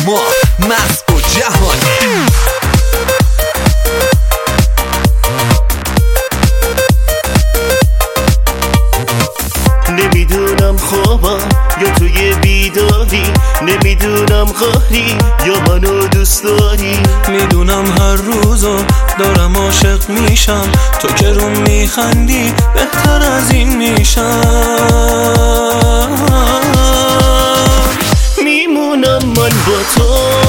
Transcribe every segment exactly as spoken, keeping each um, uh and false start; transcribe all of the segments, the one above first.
ما مغز و جهانه. نمیدونم خوابم یا توی بیداری، نمیدونم قهری یا منو دوست داری. میدونم هر روزو دارم عاشق میشم، تو که رو میخندی بهتر از این میشم. میمونم من با تو،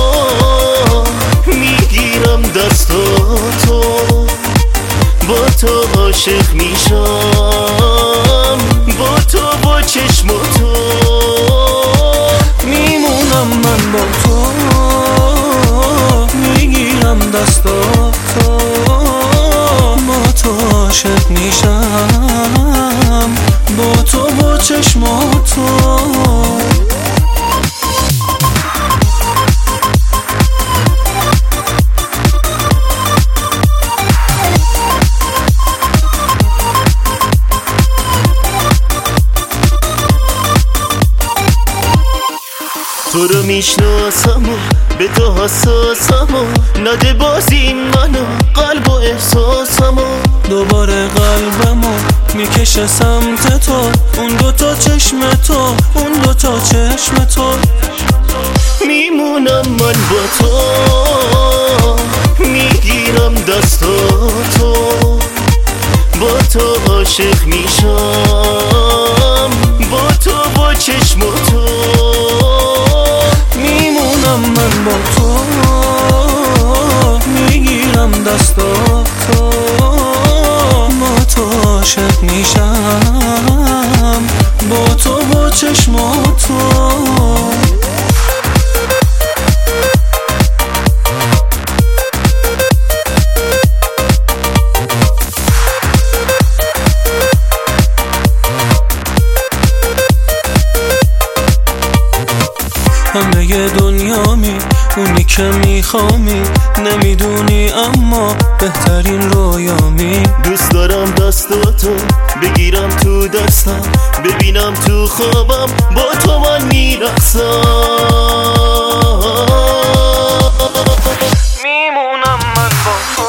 میگیرم دستاتو، با تو عاشق میشم، با تو با چشم تو. میمونم من با تو، میگیرم دستاتو، با تو عاشق میشم، با تو با چشم تو. تو رو میشناسم و به تو حساسم و نده بازی منو قلب و احساسم و دوباره قلبمو میکشه سمت تو، اون دوتا چشم تو، اون دوتا چشم تو. میمونم من با تو، میگیرم دستاتو، با تو عاشق میشم، با تو با چشم تو. میمونم من با تو، میگیرم دستاتو، با تو عاشق میشم، با تو با چشم تو. همه دنیامی، اونی که میخوامی، نمیدونی اما بهترین رویامی. دوست دارم دستاتو بگیرم تو دستم، ببینم تو خوابم با تو من میرقصم. میمونم من با تو،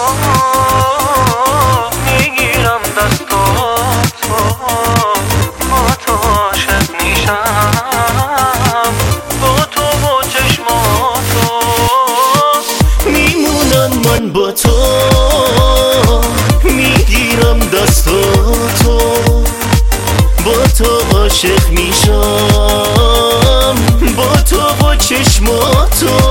میگیرم دستاتو، با تو عاشق میشم، با تو با چشماتو. میمونم من با تو، میگیرم دستاتو، با تو عاشق میشم، با تو با چشماتو.